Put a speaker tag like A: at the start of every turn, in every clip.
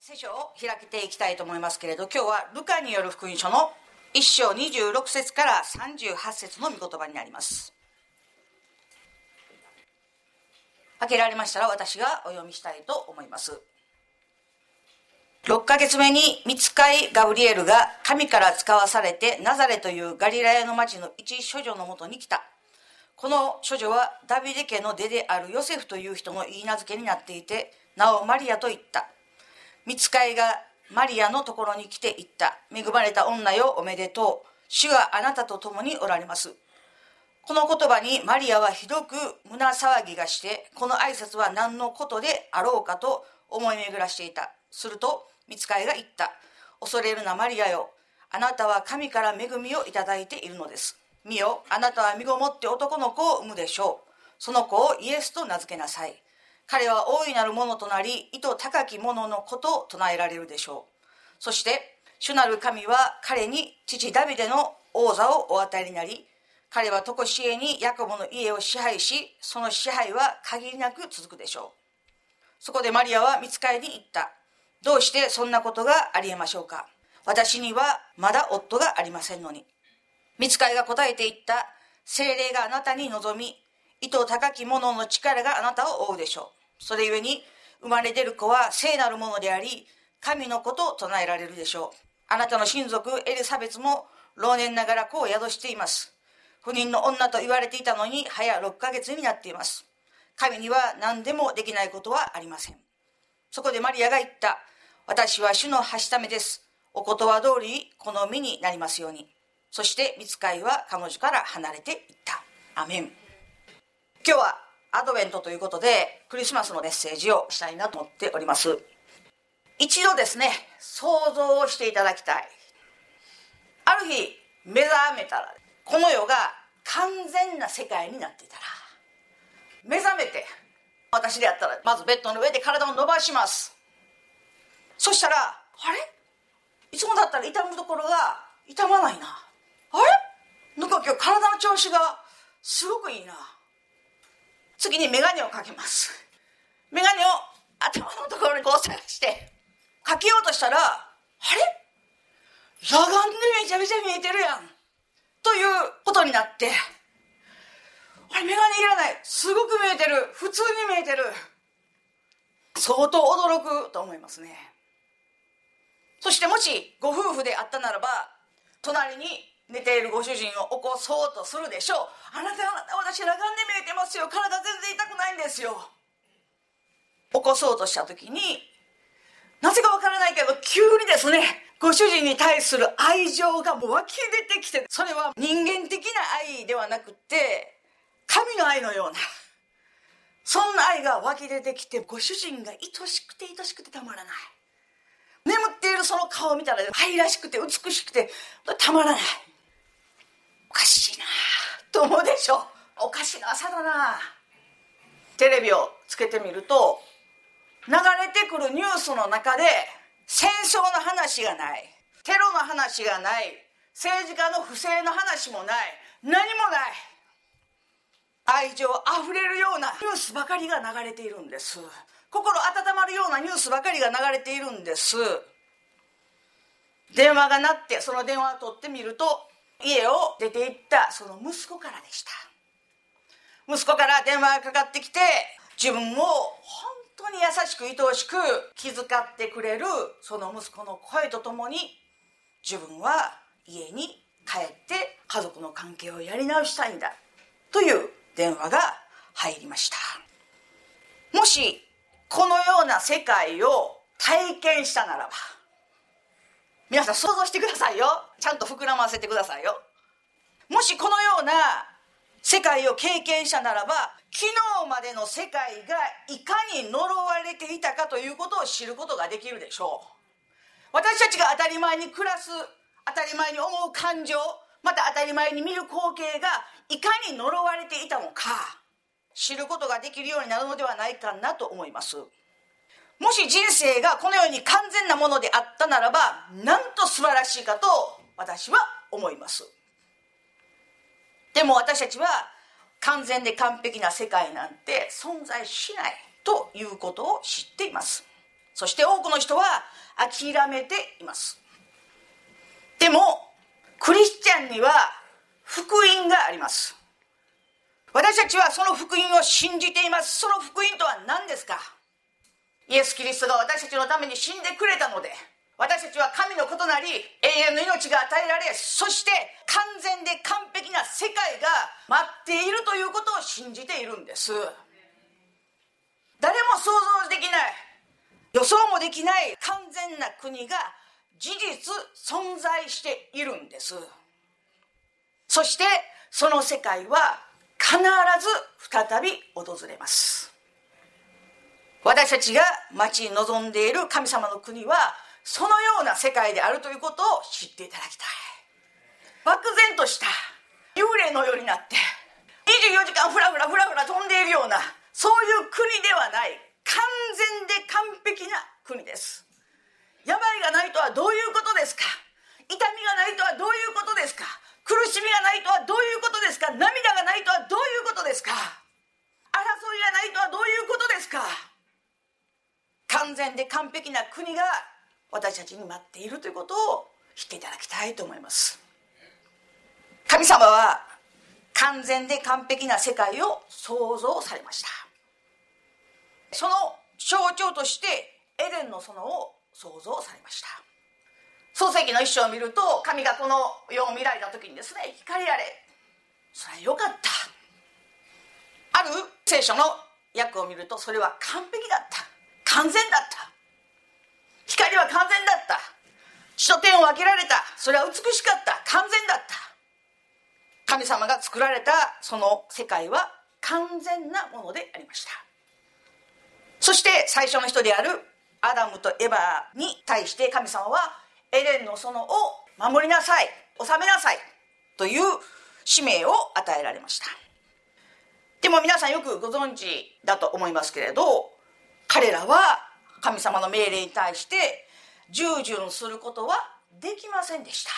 A: 聖書を開けていきたいと思いますけれど、今日はルカによる福音書の1章26節から38節の御言葉になります。開けられましたら私がお読みしたいと思います。6ヶ月目に御使いガブリエルが神から使わされてナザレというガリラヤの町の一処女のもとに来た。この処女はダビデ家の出であるヨセフという人の言い名付けになっていて、名をマリアと言った。御使いがマリアのところに来て言った。恵まれた女よ、おめでとう。主があなたと共におられます。この言葉にマリアはひどく胸騒ぎがして、この挨拶は何のことであろうかと思い巡らしていた。すると御使いが言った。恐れるなマリアよ、あなたは神から恵みをいただいているのです。見よ、あなたは身ごもって男の子を産むでしょう。その子をイエスと名付けなさい。彼は大いなるものとなり、意図高きもののことを唱えられるでしょう。そして主なる神は彼に父ダビデの王座をお与えになり、彼は常しえにヤコブの家を支配し、その支配は限りなく続くでしょう。そこでマリアは御使いに言った。どうしてそんなことがありえましょうか。私にはまだ夫がありませんのに。御使いが答えて言った。聖霊があなたに臨み、意図高きものの力があなたを覆うでしょう。それゆえに生まれ出る子は聖なるものであり、神の子と唱えられるでしょう。あなたの親族エリサベツも老年ながら子を宿しています。不妊の女と言われていたのに早6ヶ月になっています。神には何でもできないことはありません。そこでマリアが言った。私は主のはしためです。お言葉通りこの身になりますように。そして御使いは彼女から離れていった。アメン。今日はアドベントということでクリスマスのメッセージをしたいなと思っております。一度ですね、想像をしていただきたい。ある日目覚めたら、この世が完全な世界になっていたら、目覚めて私であったらまずベッドの上で体を伸ばします。そしたら、あれ、いつもだったら痛むところが痛まないな。あれ、なんか今日体の調子がすごくいいな。次にメガネをかけます。メガネを頭のところにこう探してかけようとしたら、あれ、裸眼でめちゃめちゃ見えてるやんということになって、あれ、メガネいらない、すごく見えてる、普通に見えてる。相当驚くと思いますね。そしてもしご夫婦であったならば、隣に寝ているご主人を起こそうとするでしょう。あなた、私裸眼で見えてますよ、体全然痛くないんですよ。起こそうとした時に、なぜかわからないけど急にですね、ご主人に対する愛情が湧き出てきて、それは人間的な愛ではなくて神の愛のような、そんな愛が湧き出てきて、ご主人が愛しくて愛しくてたまらない。眠っているその顔を見たら愛らしくて美しくてたまらない。おかしいなと思うでしょ。おかしな朝だな。テレビをつけてみると、流れてくるニュースの中で戦争の話がない、テロの話がない、政治家の不正の話もない、何もない、愛情あふれるようなニュースばかりが流れているんです。心温まるようなニュースばかりが流れているんです。電話が鳴って、その電話を取ってみると、家を出て行ったその息子からでした。息子から電話がかかってきて、自分を本当に優しく愛おしく気遣ってくれるその息子の声とともに、自分は家に帰って家族の関係をやり直したいんだという電話が入りました。もしこのような世界を体験したならば、皆さん想像してくださいよ。ちゃんと膨らませてくださいよ。もしこのような世界を経験したならば、昨日までの世界がいかに呪われていたかということを知ることができるでしょう。私たちが当たり前に暮らす、当たり前に思う感情、また当たり前に見る光景がいかに呪われていたのか知ることができるようになるのではないかなと思います。もし人生がこのように完全なものであったならば、なんと素晴らしいかと私は思います。でも私たちは完全で完璧な世界なんて存在しないということを知っています。そして多くの人は諦めています。でもクリスチャンには福音があります。私たちはその福音を信じています。その福音とは何ですか？イエス・キリストが私たちのために死んでくれたので、私たちは神の子となり永遠の命が与えられ、そして完全で完璧な世界が待っているということを信じているんです。誰も想像できない、予想もできない完全な国が事実存在しているんです。そしてその世界は必ず再び訪れます。私たちが待ち望んでいる神様の国はそのような世界であるということを知っていただきたい。漠然とした幽霊のようになって24時間フラフラ飛んでいるような、そういう国ではない、完全で完璧な国です。病がないとはどういうことですか？痛みがないとはどういうことですか？苦しみがないとはどういうことですか？涙がないとはどういうことですか？争いがないとはどういうことですか？完全で完璧な国が私たちに待っているということを知っていただきたいと思います。神様は完全で完璧な世界を創造されました。その象徴としてエデンの園を創造されました。創世記の一章を見ると、神がこの世を見られた時にですね、光あれ、それはよかった。ある聖書の訳を見ると、それは完璧だった、完全だった、光は完全だった、地と天を分けられた、それは美しかった、完全だった。神様が作られたその世界は完全なものでありました。そして最初の人であるアダムとエバに対して神様はエデンの園を守りなさい、治めなさいという使命を与えられました。でも皆さんよくご存知だと思いますけれど、彼らは神様の命令に対して従順することはできませんでした。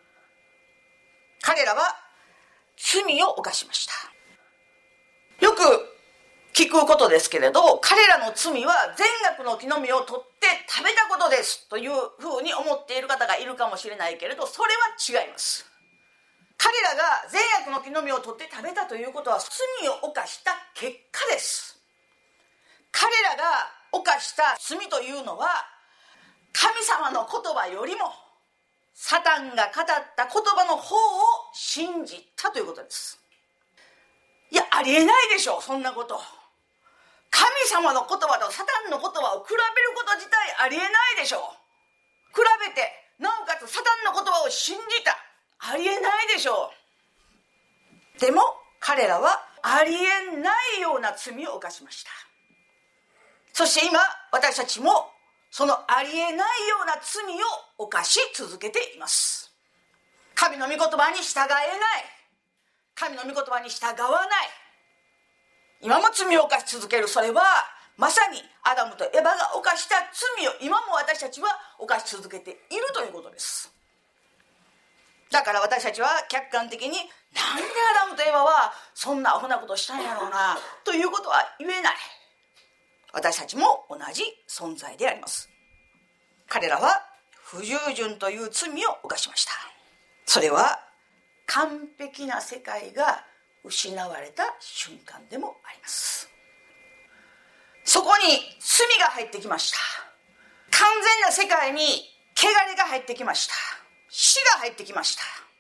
A: 彼らは罪を犯しました。よく聞くことですけれど、彼らの罪は善悪の木の実を取って食べたことですというふうに思っている方がいるかもしれないけれど、それは違います。彼らが善悪の木の実を取って食べたということは罪を犯した結果です。彼らが犯した罪というのは神様の言葉よりもサタンが語った言葉の方を信じたということです。いや、ありえないでしょう、そんなこと。神様の言葉とサタンの言葉を比べること自体ありえないでしょう。比べてなおかつサタンの言葉を信じた、ありえないでしょう。でも彼らはありえないような罪を犯しました。そして今私たちもそのありえないような罪を犯し続けています。神の御言葉に従えない、神の御言葉に従わない、今も罪を犯し続ける。それはまさにアダムとエバが犯した罪を今も私たちは犯し続けているということです。だから私たちは客観的になんでアダムとエバはそんなアホなことしたんやろうなということは言えない。私たちも同じ存在であります。彼らは不従順という罪を犯しました。それは完璧な世界が失われた瞬間でもあります。そこに罪が入ってきました。完全な世界に汚れが入ってきました。死が入ってきました。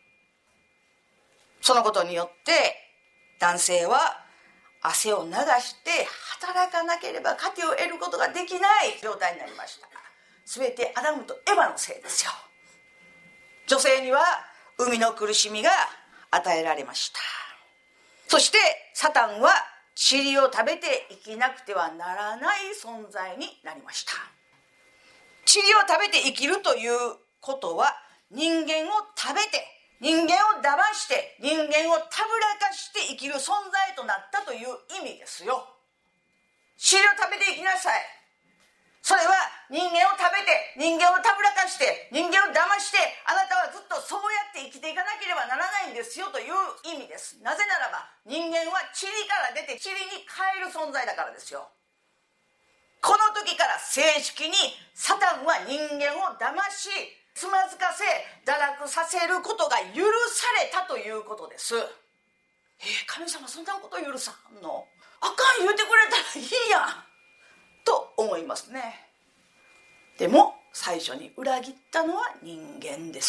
A: そのことによって男性は汗を流して働かなければ糧を得ることができない状態になりました。すべてアダムとエバのせいですよ。女性には生みの苦しみが与えられました。そしてサタンは塵を食べて生きなくてはならない存在になりました。塵を食べて生きるということは、人間を食べて人間を騙して人間をたぶらかして生きる存在となったという意味ですよ。塵を食べて生きなさい。それは人間を食べて人間をたぶらかして人間を騙してあなたはずっとそうやって生きていかなければならないんですよという意味です。なぜならば人間は塵から出て塵に変える存在だからですよ。 この時から正式にサタンは人間を騙し、つまずかせ、堕落させることが許されたということです。神様そんなこと許さんの？あかん言うてくれたらいいやんと思いますね。でも最初に裏切ったのは人間です。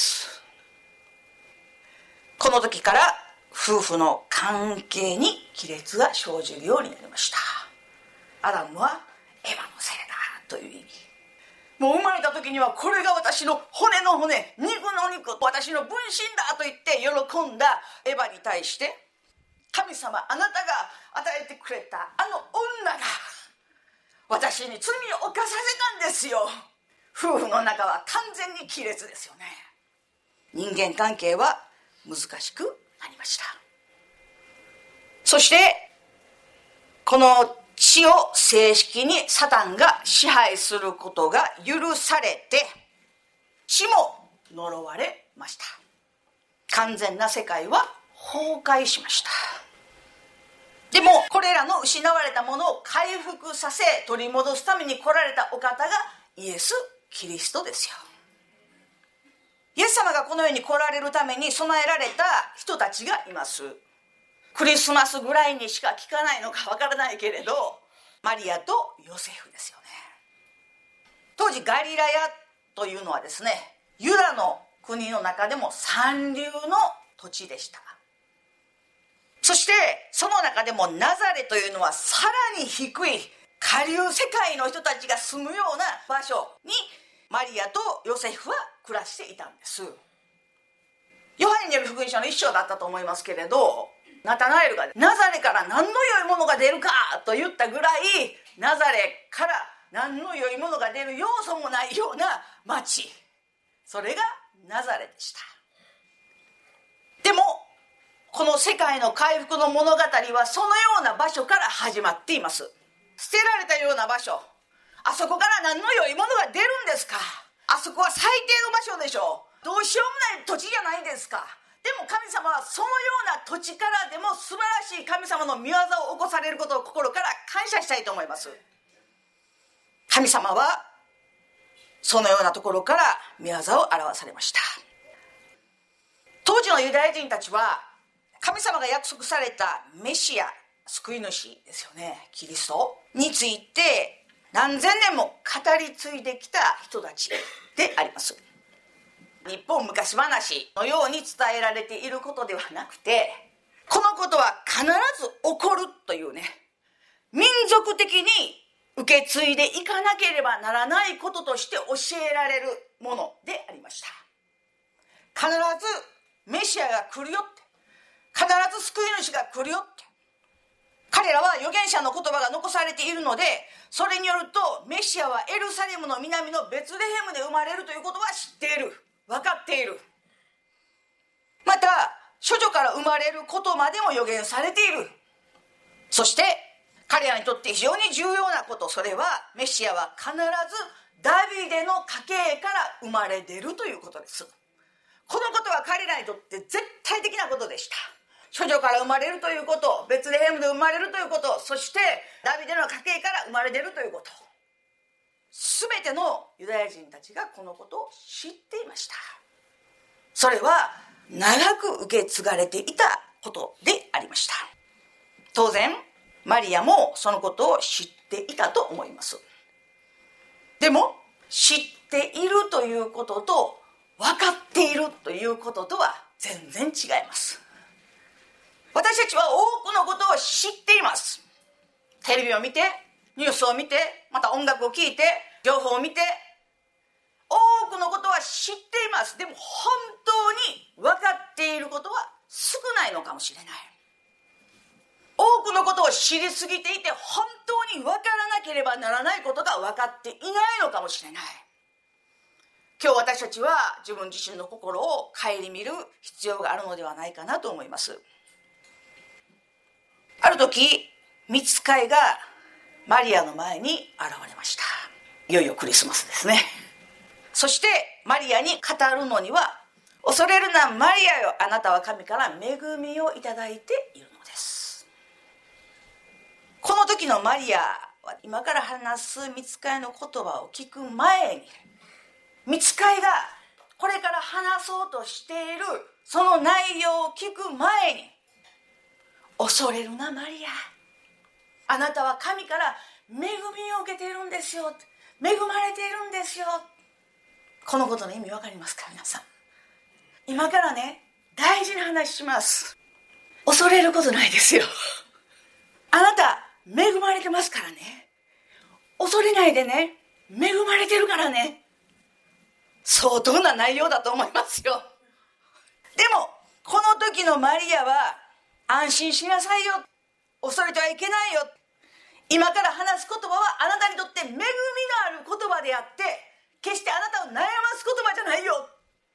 A: この時から夫婦の関係に亀裂が生じるようになりました。アダムはエヴァのせいだという意味。もう生まれた時にはこれが私の骨の骨、肉の肉、私の分身だと言って喜んだエヴァに対して、神様あなたが与えてくれたあの女が私に罪を犯させたんですよ。夫婦の中は完全に亀裂ですよね。人間関係は難しくなりました。そしてこの地を正式にサタンが支配することが許されて、地も呪われました。完全な世界は崩壊しました。でもこれらの失われたものを回復させ、取り戻すために来られたお方がイエス・キリストですよ。イエス様がこの世に来られるために備えられた人たちがいます。クリスマスぐらいにしか聞かないのかわからないけれど、マリアとヨセフですよね。当時ガリラヤというのはですね、ユダの国の中でも三流の土地でした。そしてその中でもナザレというのはさらに低い下流世界の人たちが住むような場所にマリアとヨセフは暮らしていたんです。ヨハネによる福音書の一章だったと思いますけれど、ナタナエルがナザレから何の良いものが出るかと言ったぐらい、ナザレから何の良いものが出る要素もないような町、それがナザレでした。でもこの世界の回復の物語はそのような場所から始まっています。捨てられたような場所、あそこから何の良いものが出るんですか。あそこは最低の場所でしょう。どうしようもない土地じゃないですか。でも神様はそのような土地からでも素晴らしい神様の御業を起こされることを心から感謝したいと思います。神様はそのようなところから御業を表されました。当時のユダヤ人たちは神様が約束されたメシア、救い主ですよね、キリストについて何千年も語り継いできた人たちであります。日本昔話のように伝えられていることではなくて、このことは必ず起こるというね、民族的に受け継いでいかなければならないこととして教えられるものでありました。必ずメシアが来るよって、必ず救い主が来るよって、彼らは預言者の言葉が残されているので、それによるとメシアはエルサレムの南のベツレヘムで生まれるということは知っている、分かっている。また処女から生まれることまでも予言されている。そして彼らにとって非常に重要なこと、それはメシアは必ずダビデの家系から生まれ出るということです。このことは彼らにとって絶対的なことでした。処女から生まれるということ、ベツレヘムで生まれるということ、そしてダビデの家系から生まれ出るということ、すべてのユダヤ人たちがこのことを知っていました。それは長く受け継がれていたことでありました。当然マリアもそのことを知っていたと思います。でも知っているということと分かっているということとは全然違います。私たちは多くのことを知っています。テレビを見て、ニュースを見て、また音楽を聴いて、情報を見て、多くのことは知っています。でも本当に分かっていることは少ないのかもしれない。多くのことを知りすぎていて、本当に分からなければならないことが分かっていないのかもしれない。今日私たちは自分自身の心を顧みる必要があるのではないかなと思います。ある時、御使いがマリアの前に現れました。いよいよクリスマスですね。そしてマリアに語るのには、恐れるなマリアよ、あなたは神から恵みをいただいているのです。この時のマリア今から話す御使いの言葉を聞く前に、御使いがこれから話そうとしているその内容を聞く前に、恐れるなマリア、あなたは神から恵みを受けているんですよ、恵まれているんですよ。このことの意味分かりますか皆さん。今からね、大事な話します。恐れることないですよ。あなた恵まれてますからね。恐れないでね、恵まれてるからね。相当な内容だと思いますよ。でもこの時のマリアは、安心しなさいよ、恐れてはいけないよ、今から話す言葉はあなたにとって恵みのある言葉であって、決してあなたを悩ます言葉じゃないよ。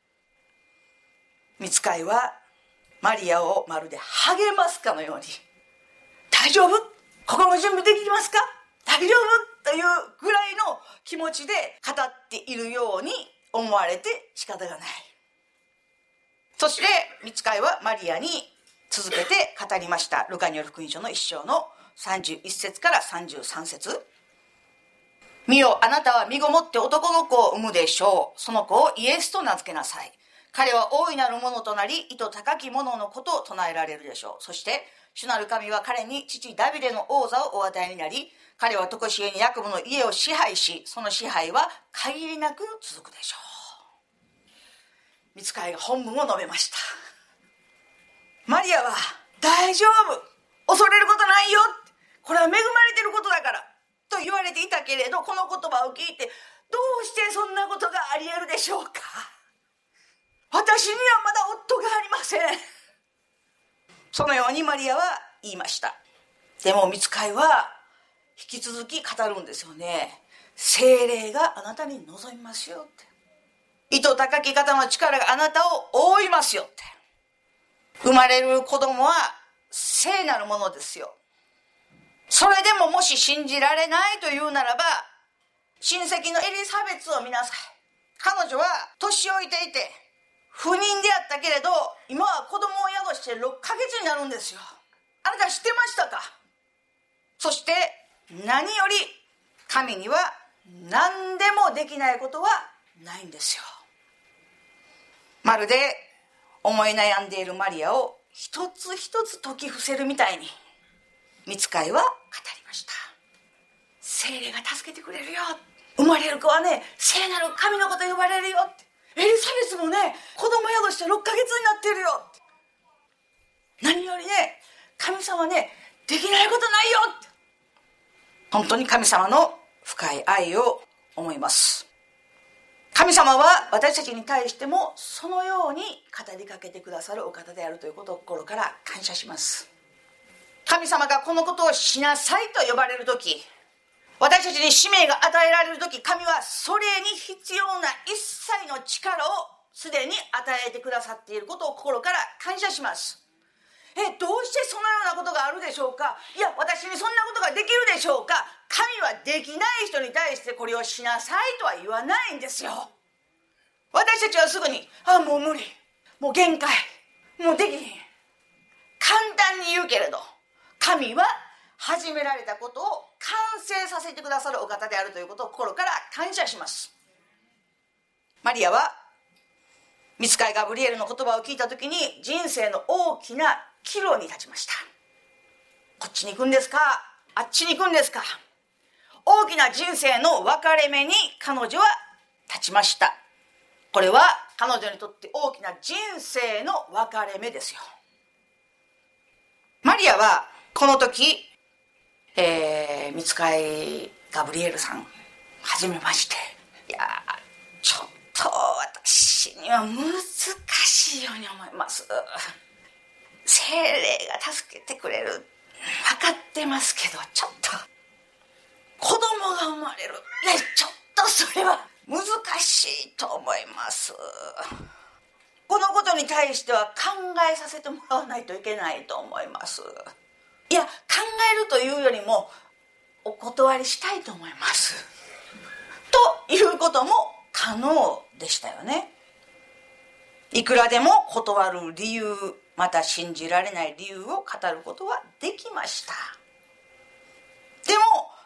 A: 御使いはマリアをまるで励ますかのように、大丈夫、心の準備できますか、大丈夫というぐらいの気持ちで語っているように思われて仕方がない。そして御使いはマリアに続けて語りました。ルカによる福音書の1章の31節から33節。見よ、あなたは身ごもって男の子を産むでしょう。その子をイエスと名付けなさい。彼は大いなるものとなり、意図高きもののことを唱えられるでしょう。そして主なる神は彼に父ダビデの王座をお与えになり、彼は常しえにヤコブの家を支配し、その支配は限りなく続くでしょう。御使いが本文を述べました。マリアは大丈夫、恐れることないよ、これは恵まれていることだからと言われていたけれど、この言葉を聞いて、どうしてそんなことがあり得るでしょうか。私にはまだ夫がありません。そのようにマリアは言いました。でも御使いは引き続き語るんですよね。聖霊があなたに臨みますよって、意図高き方の力があなたを覆いますよって。生まれる子供は聖なるものですよ。それでももし信じられないというならば、親戚のエリザベスを見なさい。彼女は年老いていて不妊であったけれど、今は子供を宿して6ヶ月になるんですよ。あなた知ってましたか。そして何より神には何でもできないことはないんですよ。まるで思い悩んでいるマリアを一つ一つ解き伏せるみたいに、御使いは語りました。聖霊が助けてくれるよ、生まれる子はね、聖なる神の子と呼ばれるよって、エリザベスもね、子供宿して6ヶ月になってるよって、何よりね、神様ね、できないことないよって。本当に神様の深い愛を思います。神様は私たちに対してもそのように語りかけてくださるお方であるということを心から感謝します。神様がこのことをしなさいと呼ばれるとき、私たちに使命が与えられるとき、神はそれに必要な一切の力をすでに与えてくださっていることを心から感謝します。どうしてそのようなことがあるでしょうか。いや、私にそんなことができるでしょうか。神はできない人に対してこれをしなさいとは言わないんですよ。私たちはすぐに、もう無理、もう限界、もうできへん、簡単に言うけれど、神は始められたことを完成させてくださるお方であるということを心から感謝します。マリアは御使いガブリエルの言葉を聞いたときに、人生の大きな岐路に立ちました。こっちに行くんですか、あっちに行くんですか。大きな人生の分かれ目に彼女は立ちました。これは彼女にとって大きな人生の分かれ目ですよ。マリアはこの時、御使いガブリエルさんはじめまして、いやちょっと私には難しいように思います。聖霊が助けてくれる、分かってますけど、ちょっと子供が生まれる、ちょっとそれは難しいと思います。このことに対しては考えさせてもらわないといけないと思います。いや、考えるというよりもお断りしたいと思いますということも可能でしたよね。いくらでも断る理由、また信じられない理由を語ることはできました。でも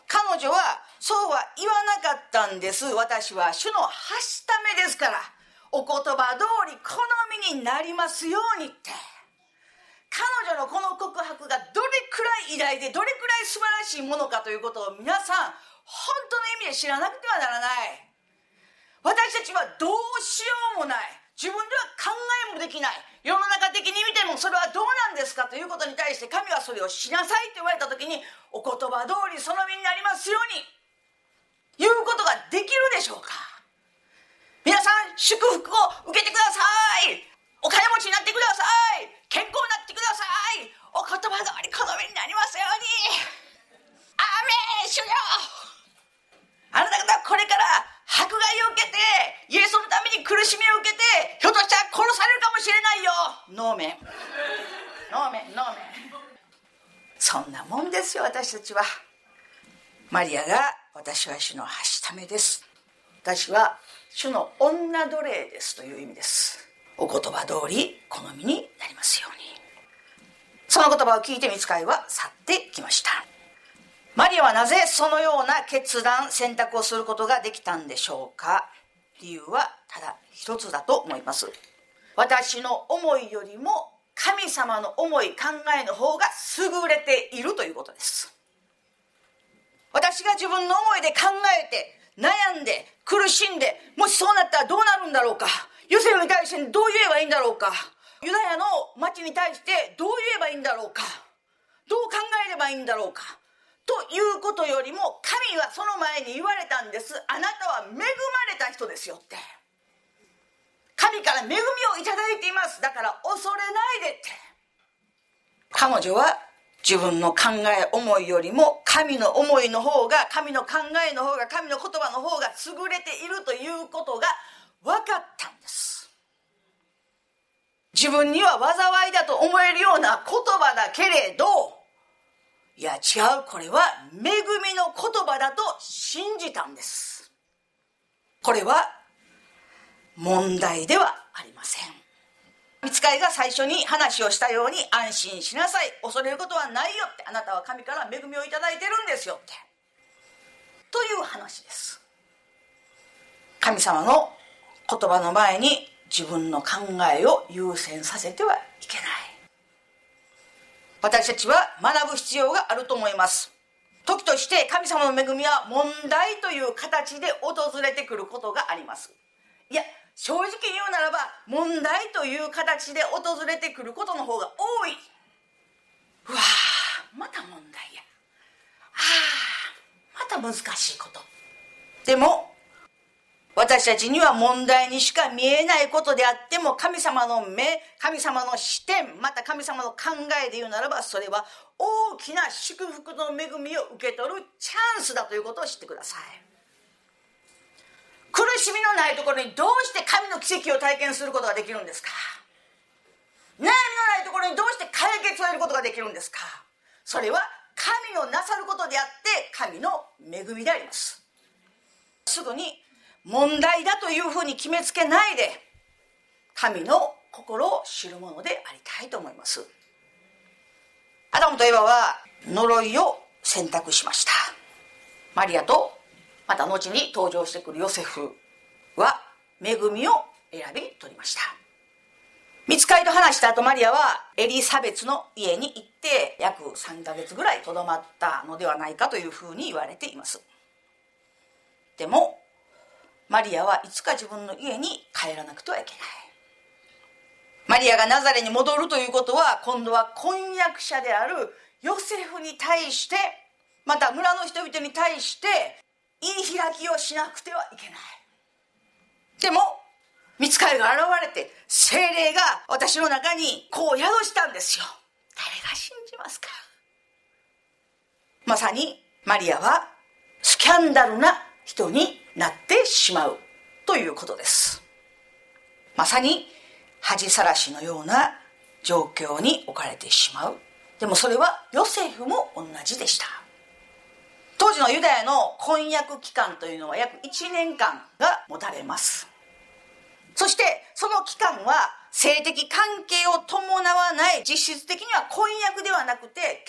A: 彼女はそうは言わなかったんです。私は主のはしためですから、お言葉通り好みになりますようにって。彼女のこの告白がどれくらい偉大でどれくらい素晴らしいものかということを皆さん本当の意味で知らなくてはならない。私たちはどうしようもない、自分では考えもできない、世の中的に見てもそれはどうなんですかということに対して神はそれをしなさいと言われた時に、お言葉通りその身になりますように言うことができるでしょうか。皆さん祝福を受けてください。お金持ちになってください。健康になってください。お言葉通り好みになりますように。アーメン主よ。あなた方はこれから迫害を受けてイエスのために苦しみを受けて、ひょっとしたら殺されるかもしれないよ。ノーメンノーメンノーメン。そんなもんですよ。私たちは。マリアが私は主のはしためです、私は主の女奴隷ですという意味です。お言葉通り好みになりますように。その言葉を聞いて御使いは去ってきました。マリアはなぜそのような決断選択をすることができたんでしょうか。理由はただ一つだと思います。私の思いよりも神様の思い考えの方が優れているということです。私が自分の思いで考えて悩んで苦しんで、もしそうなったらどうなるんだろうか、ヨセフに対してどう言えばいいんだろうか、ユダヤの町に対してどう言えばいいんだろうか、どう考えればいいんだろうかということよりも、神はその前に言われたんです。あなたは恵まれた人ですよって。神から恵みをいただいています。だから恐れないでって。彼女は自分の考え思いよりも神の思いの方が、神の考えの方が、神の言葉の方が優れているということが分かったんです。自分には災いだと思えるような言葉だけれど、いや違う、これは恵みの言葉だと信じたんです。これは問題ではありません。御使いが最初に話をしたように、安心しなさい、恐れることはないよって、あなたは神から恵みをいただいてるんですよってという話です。神様の言葉の前に自分の考えを優先させてはいけない。私たちは学ぶ必要があると思います。時として神様の恵みは問題という形で訪れてくることがあります。いや、正直言うならば問題という形で訪れてくることの方が多い。うわー、また問題や、また難しいこと。でも私たちには問題にしか見えないことであっても、神様の目、神様の視点、また神様の考えで言うならば、それは大きな祝福の恵みを受け取るチャンスだということを知ってください。苦しみのないところにどうして神の奇跡を体験することができるんですか。悩みのないところにどうして解決を得ることができるんですか。それは神のなさることであって神の恵みであります。すぐに問題だというふうに決めつけないで、神の心を知るものでありたいと思います。アダムとエバは呪いを選択しました。マリアとまた後に登場してくるヨセフは恵みを選び取りました。御使いと話した後、マリアはエリサベツの家に行って約3ヶ月ぐらいとどまったのではないかというふうに言われています。でもマリアはいつか自分の家に帰らなくてはいけない。マリアがナザレに戻るということは、今度は婚約者であるヨセフに対して、また村の人々に対して言い開きをしなくてはいけない。でも御使いが現れて、聖霊が私の中にこう宿したんですよ。誰が信じますか。まさにマリアはスキャンダルな人になってしまうということです。まさに恥さらしのような状況に置かれてしまう。でもそれはヨセフも同じでした。当時のユダヤの婚約期間というのは約1年間が持たれます。そしてその期間は性的関係を伴わない、実質的には婚約ではなくて結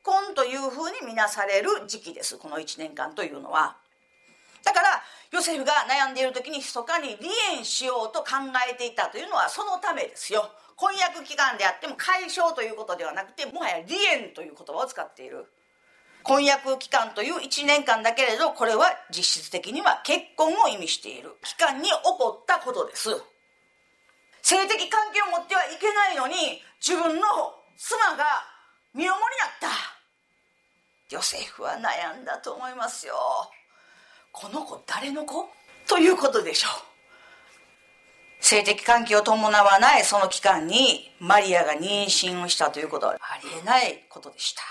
A: 婚というふうに見なされる時期です。この1年間というのは。だからヨセフが悩んでいる時に密かに離縁しようと考えていたというのはそのためですよ。婚約期間であっても解消ということではなくて、もはや離縁という言葉を使っている。婚約期間という1年間だけれど、これは実質的には結婚を意味している期間に起こったことです。性的関係を持ってはいけないのに自分の妻が身重になった。ヨセフは悩んだと思いますよ。この子誰の子ということでしょう。性的関係を伴わないその期間にマリアが妊娠をしたということはありえないことでした。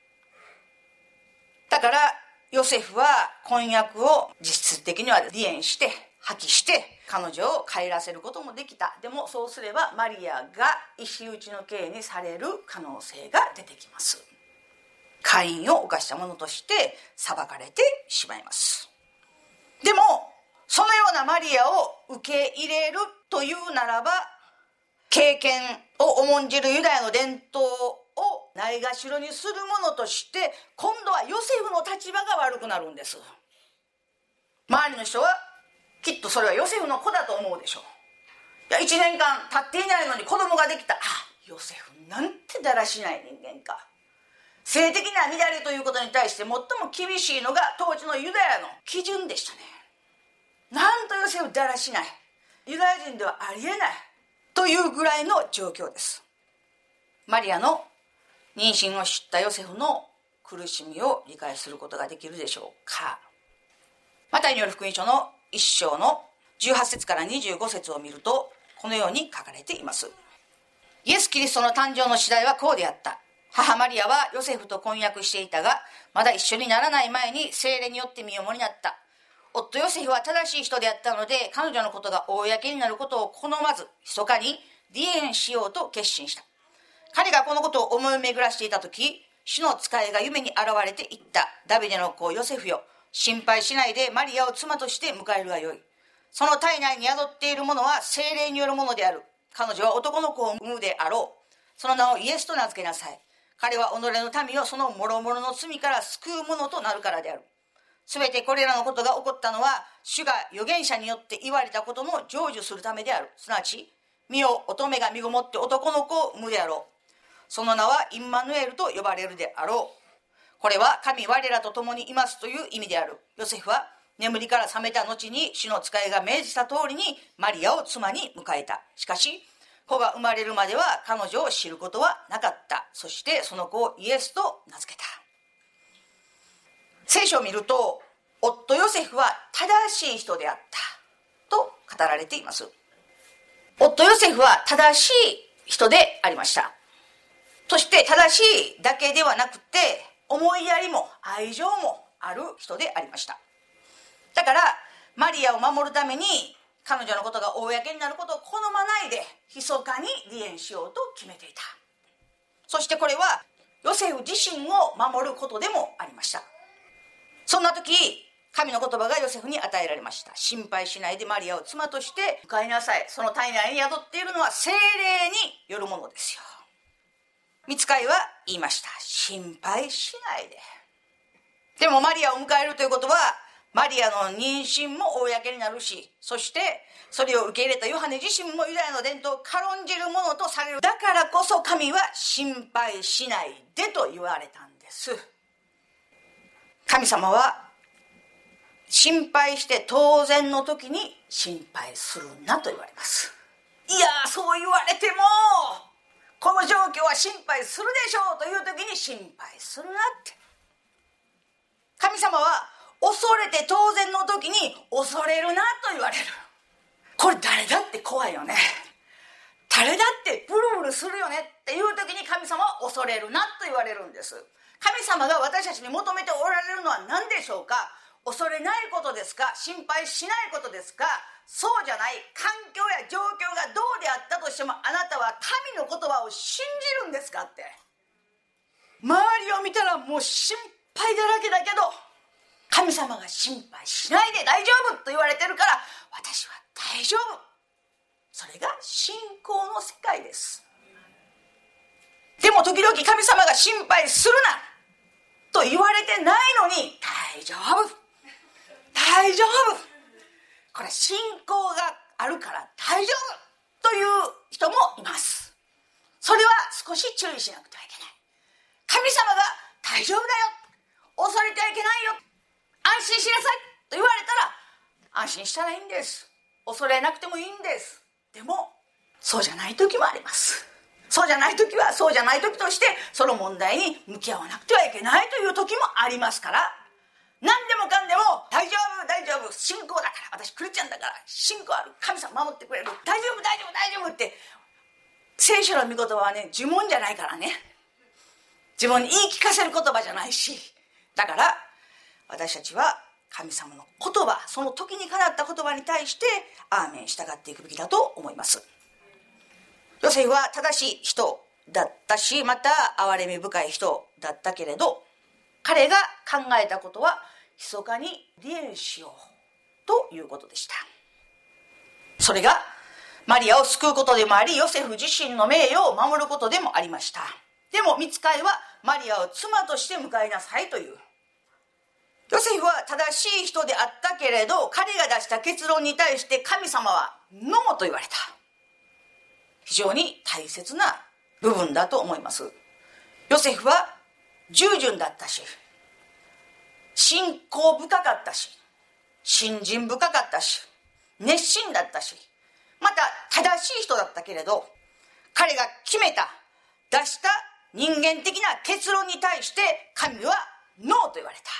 A: だからヨセフは婚約を実質的には離縁して破棄して彼女を帰らせることもできた。でもそうすればマリアが石打ちの刑にされる可能性が出てきます。姦淫を犯した者として裁かれてしまいます。でもそのようなマリアを受け入れるというならば、経験を重んじるユダヤの伝統をないがしろにするものとして今度はヨセフの立場が悪くなるんです。周りの人はきっとそれはヨセフの子だと思うでしょう。1年間経っていないのに子供ができた。ヨセフなんてだらしない人間か。性的な乱れということに対して最も厳しいのが当時のユダヤの基準でしたね。なんとヨセフだらしない、ユダヤ人ではありえないというぐらいの状況です。マリアの妊娠を知ったヨセフの苦しみを理解することができるでしょうか。マタイによる福音書の1章の18節から25節を見るとこのように書かれています。イエス・キリストの誕生の次第はこうであった。母マリアはヨセフと婚約していたが、まだ一緒にならない前に聖霊によって身重になった。夫ヨセフは正しい人であったので、彼女のことが公になることを好まず、密かに離縁しようと決心した。彼がこのことを思い巡らしていたとき、主の使いが夢に現れて言った。ダビデの子ヨセフよ、心配しないでマリアを妻として迎えるがよい。その体内に宿っているものは聖霊によるものである。彼女は男の子を産むであろう。その名をイエスと名付けなさい。彼は己の民をその諸々の罪から救う者となるからである。すべてこれらのことが起こったのは、主が預言者によって言われたことの成就するためである。すなわち、見よ、乙女が身ごもって男の子を産むであろう。その名はインマヌエルと呼ばれるであろう。これは神我らと共にいますという意味である。ヨセフは眠りから覚めた後に主の使いが命じた通りにマリアを妻に迎えた。しかし子が生まれるまでは彼女を知ることはなかった。そしてその子をイエスと名付けた。聖書を見ると、夫ヨセフは正しい人であったと語られています。夫ヨセフは正しい人でありました。そして正しいだけではなくて、思いやりも愛情もある人でありました。だからマリアを守るために彼女のことが公になることを好まないで密かに離縁しようと決めていた。そしてこれはヨセフ自身を守ることでもありました。そんな時、神の言葉がヨセフに与えられました。心配しないでマリアを妻として迎えなさい。その体内に宿っているのは聖霊によるものですよ。御使いは言いました。心配しないで。でもマリアを迎えるということは、マリアの妊娠も公になるし、そしてそれを受け入れたヨハネ自身もユダヤの伝統を軽んじるものとされる。だからこそ神は心配しないでと言われたんです。神様は心配して当然の時に心配するなと言われます。いやそう言われてもこの状況は心配するでしょうという時に心配するなって。神様は恐れて当然の時に恐れるなと言われる。これ誰だって怖いよね。誰だってブルブルするよねっていう時に神様は恐れるなと言われるんです。神様が私たちに求めておられるのは何でしょうか。恐れないことですか。心配しないことですか。そうじゃない。環境や状況がどうであったとしてもあなたは神の言葉を信じるんですかって。周りを見たらもう心配だらけだけど、神様が心配しないで大丈夫と言われてるから私は大丈夫。それが信仰の世界です。でも時々神様が心配するなと言われてないのに大丈夫大丈夫、これ信仰があるから大丈夫という人もいます。それは少し注意しなくてはいけない。神様が大丈夫だよ、恐れてはいけないよ、安心しなさいと言われたら安心したらいいんです。恐れなくてもいいんです。でもそうじゃない時もあります。そうじゃない時はそうじゃない時としてその問題に向き合わなくてはいけないという時もありますから、何でもかんでも大丈夫大丈夫、信仰だから、私クリスチャンだから信仰ある、神様守ってくれる、大丈夫大丈夫大丈夫って聖書の御言葉はね、呪文じゃないからね、自分に言い聞かせる言葉じゃないし、だから私たちは神様の言葉、その時にかなった言葉に対してアーメン従っていくべきだと思います。ヨセフは正しい人だったし、また憐れみ深い人だったけれど、彼が考えたことは密かに離縁しようということでした。それがマリアを救うことでもあり、ヨセフ自身の名誉を守ることでもありました。でも御使いはマリアを妻として迎えなさいという。ヨセフは正しい人であったけれど、彼が出した結論に対して神様はノーと言われた。非常に大切な部分だと思います。ヨセフは従順だったし、信仰深かったし、信心深かったし、熱心だったし、また正しい人だったけれど、彼が決めた、出した人間的な結論に対して神はノーと言われた。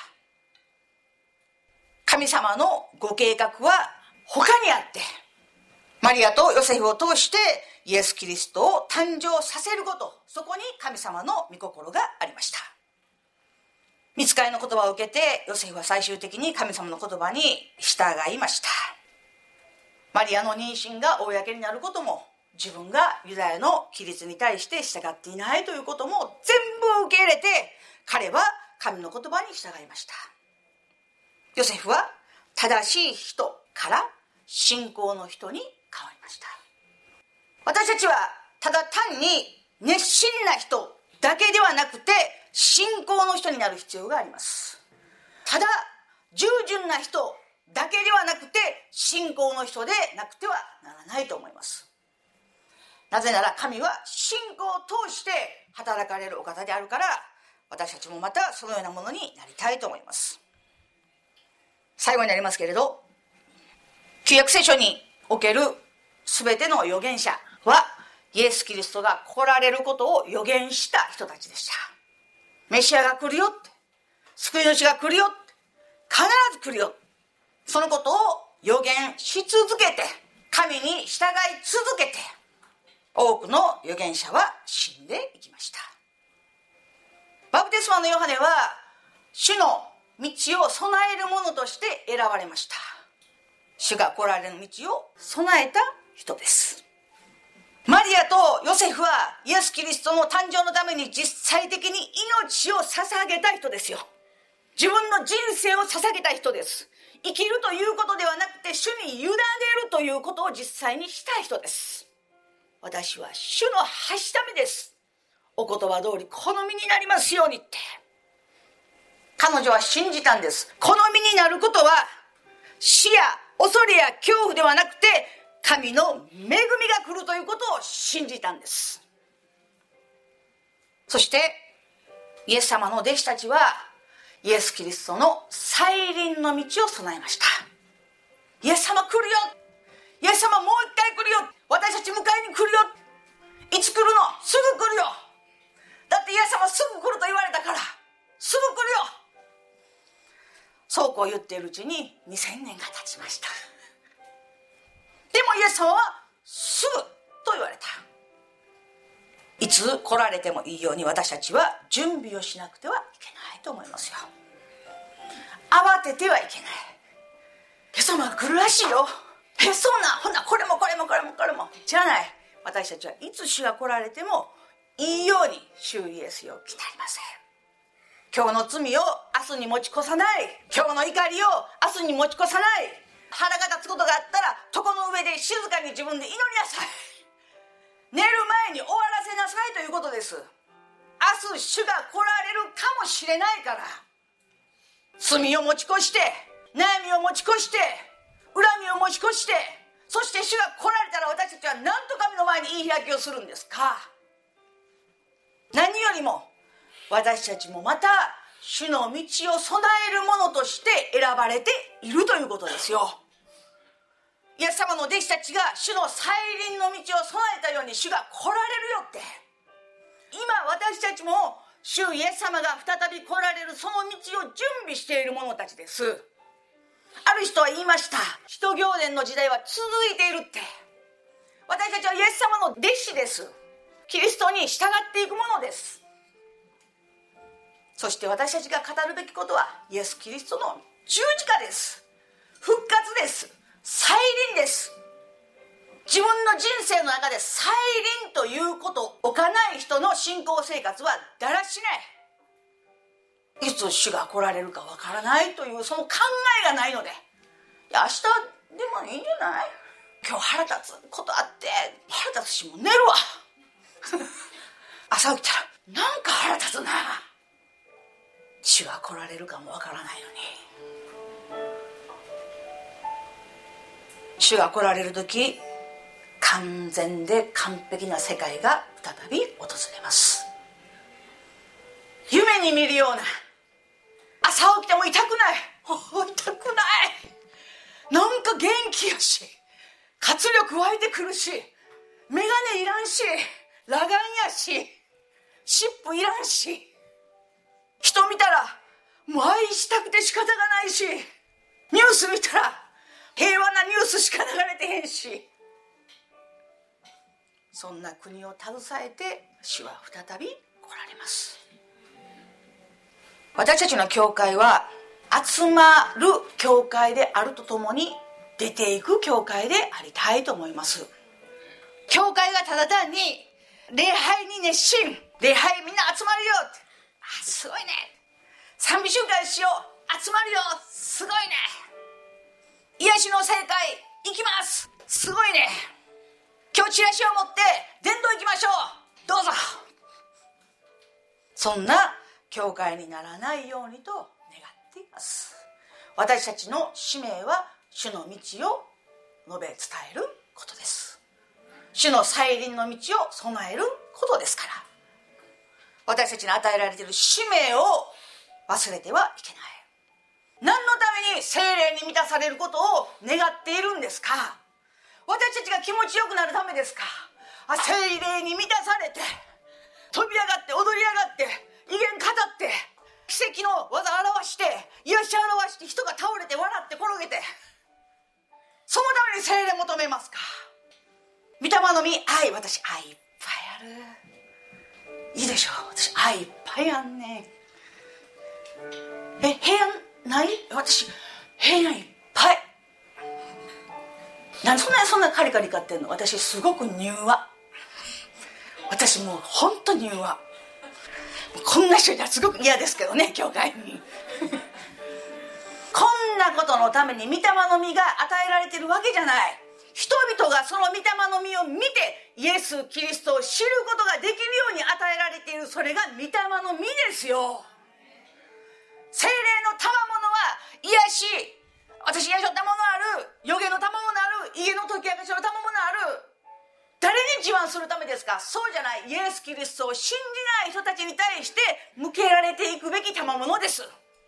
A: 神様のご計画は他にあって、マリアとヨセフを通してイエス・キリストを誕生させること、そこに神様の御心がありました。御使いの言葉を受けてヨセフは最終的に神様の言葉に従いました。マリアの妊娠が公になることも、自分がユダヤの規律に対して従っていないということも全部受け入れて、彼は神の言葉に従いました。ヨセフは正しい人から信仰の人に変わりました。私たちはただ単に熱心な人だけではなくて信仰の人になる必要があります。ただ従順な人だけではなくて信仰の人でなくてはならないと思います。なぜなら神は信仰を通して働かれるお方であるから、私たちもまたそのようなものになりたいと思います。最後になりますけれど、旧約聖書におけるすべての預言者はイエス・キリストが来られることを預言した人たちでした。メシアが来るよって、救い主が来るよって、必ず来るよ、そのことを預言し続けて、神に従い続けて、多くの預言者は死んでいきました。バプテスマのヨハネは主の道を備える者として選ばれました。主が来られる道を備えた人です。マリアとヨセフはイエス・キリストの誕生のために実際的に命を捧げた人ですよ。自分の人生を捧げた人です。生きるということではなくて主に委ねるということを実際にした人です。私は主のはしためです、お言葉通り好みになりますようにって彼女は信じたんです。好みになることは死や恐れや恐怖ではなくて神の恵みが来るということを信じたんです。そしてイエス様の弟子たちはイエス・キリストの再臨の道を備えました。イエス様来るよ、イエス様もう一回来るよ、私たち迎えに来るよ、いつ来るの、すぐ来るよ、だってイエス様すぐ来ると言われたからすぐ来るよ、そうこう言っているうちに2000年が経ちました。でもイエス様はすぐと言われた。いつ来られてもいいように私たちは準備をしなくてはいけないと思いますよ。慌ててはいけない。イエス様が来るらしいよ、そうな、ほなこれもこれもこれもこれもじゃない。私たちはいつ主が来られてもいいように主イエスを来たりません。今日の罪を明日に持ち越さない、今日の怒りを明日に持ち越さない、腹が立つことがあったら床の上で静かに自分で祈りなさい、寝る前に終わらせなさいということです。 明日主が来られるかもしれないから、罪を持ち越して、悩みを持ち越して、恨みを持ち越して、そして主が来られたら私たちは何と神の前に言い開きをするんですか。何よりも私たちもまた主の道を備える者として選ばれているということですよ。イエス様の弟子たちが主の再臨の道を備えたように主が来られるよって、今私たちも主イエス様が再び来られるその道を準備している者たちです。ある人は言いました。使徒行伝の時代は続いているって。私たちはイエス様の弟子です。キリストに従っていくものです。そして私たちが語るべきことはイエス・キリストの十字架です。復活です。再臨です。自分の人生の中で再臨ということを置かない人の信仰生活はだらしない。いつ主が来られるかわからないというその考えがないので、明日でもいいんじゃない、今日腹立つことあって腹立つしもう寝るわ朝起きたらなんか腹立つな。主が来られるかもわからないのに、主が来られる時、完全で完璧な世界が再び訪れます。夢に見るような、朝起きても痛くない、痛くない、なんか元気やし、活力湧いてくるし、眼鏡いらんし、裸眼やし、湿布いらんし、人見たらもう愛したくて仕方がないし、ニュース見たら平和なニュースしか流れてへんし、そんな国を携えて主は再び来られます。私たちの教会は集まる教会であるとともに出ていく教会でありたいと思います。教会がただ単に礼拝に熱心、礼拝みんな集まるよって、すごいね、賛美集会しよう、集まるよ、すごいね、癒しの正会行きます、すごいね、今日チラシを持って伝道行きましょう、どうぞ。そんな教会にならないようにと願っています。私たちの使命は主の道を述べ伝えることです。主の再臨の道を備えることですから、私たちに与えられている使命を忘れてはいけない。何のために聖霊に満たされることを願っているんですか。私たちが気持ちよくなるためですか。聖霊に満たされて飛び上がって踊り上がって威厳語って奇跡の技を表して癒し表して人が倒れて笑って転げて、そのために聖霊求めますか。御霊の実、愛、私愛いっぱいある。いいでしょう、私愛いっぱいあんね。平安ない？私平安いっぱい。なんでそんなカリカリ買ってんの。私すごく柔和。私もうほんと柔和。こんな人いたらすごく嫌ですけどね、教会にこんなことのために御霊の実が与えられているわけじゃない。人々がその御霊の実を見てイエス・キリストを知ることができるように与えられている、それが御霊の実ですよ。聖霊の賜物は癒し、私癒しの賜物ある、予言の賜物ある、家の解き明かしの賜物ある。誰に自慢するためですか。そうじゃない。イエス・キリストを信じない人たちに対して向けられていくべき賜物です。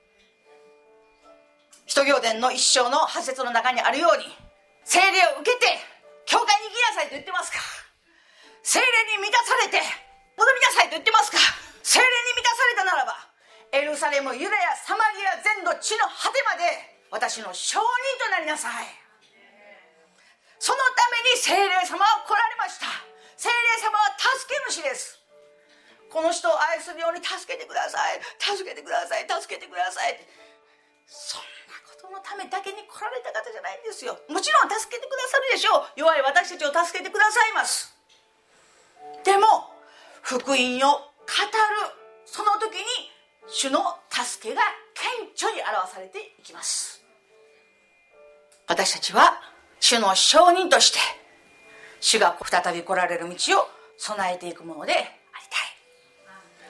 A: 使徒行伝の1章の8節の中にあるように、聖霊を受けて教会に行きなさいと言ってますか。聖霊に満たされて戻りなさいと言ってますか。聖霊に満たされたならば、エルサレム、ユダヤ、サマリア全土地の果てまで私の証人となりなさい。そのために聖霊様は来られました。聖霊様は助け主です。この人を愛するように助けてください、助けてください、助けてください。そんなことのためだけに来られた方じゃないんですよ。もちろん助けてくださるでしょう。弱い私たちを助けてくださいます。でも福音を語るその時に主の助けが顕著に表されていきます。私たちは主の証人として主が再び来られる道を備えていくものでありたい。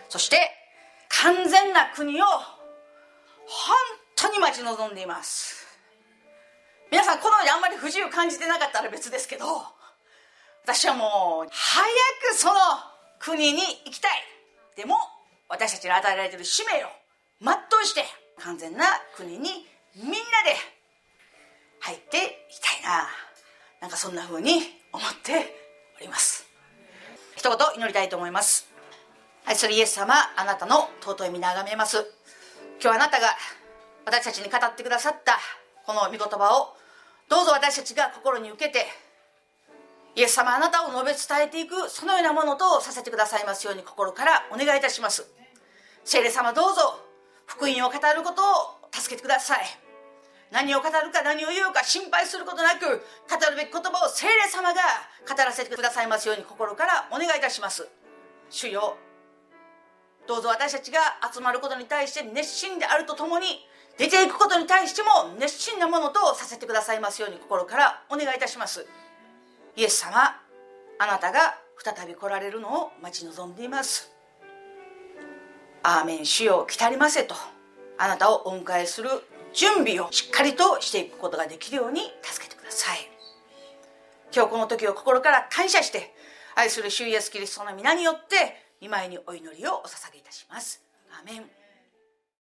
A: そして完全な国を本当に待ち望んでいます。皆さんこのようにあんまり不自由感じてなかったら別ですけど、私はもう早くその国に行きたい。でも私たちに与えられている使命を全うして完全な国にみんなで入っていきたいな、なんかそんな風に思っております。一言祈りたいと思います。愛するイエス様、あなたの尊い皆をあがめます。今日あなたが私たちに語ってくださったこの御言葉をどうぞ私たちが心に受けて、イエス様あなたを述べ伝えていくそのようなものとさせてくださいますように心からお願いいたします。聖霊様、どうぞ福音を語ることを助けてください。何を語るか何を言うか心配することなく、語るべき言葉を聖霊様が語らせてくださいますように心からお願いいたします。主よ、どうぞ私たちが集まることに対して熱心であるとともに、出ていくことに対しても熱心なものとさせてくださいますように心からお願いいたします。イエス様、あなたが再び来られるのを待ち望んでいます。アーメン。主よ来たりませと、あなたをお迎えする準備をしっかりとしていくことができるように助けてください。今日この時を心から感謝して、愛する主イエスキリストの皆によって御前にお祈りをお捧げいたします。アーメン。